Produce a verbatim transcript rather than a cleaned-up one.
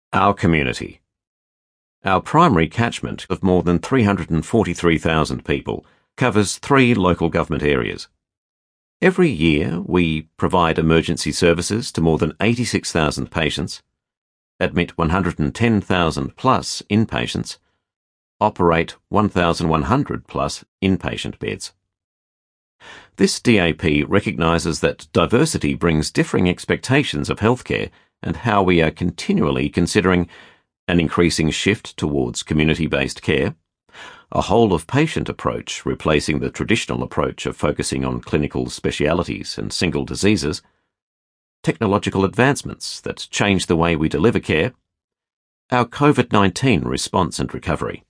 Our community. Our primary catchment of more than three hundred forty-three thousand people covers three local government areas. Every year, we provide emergency services to more than eighty-six thousand patients, admit one hundred ten thousand plus inpatients, operate one thousand one hundred plus inpatient beds. This D A P recognises that diversity brings differing expectations of healthcare and how we are continually considering an increasing shift towards community-based care, a whole-of-patient approach replacing the traditional approach of focusing on clinical specialities and single diseases, technological advancements that change the way we deliver care, our COVID nineteen response and recovery.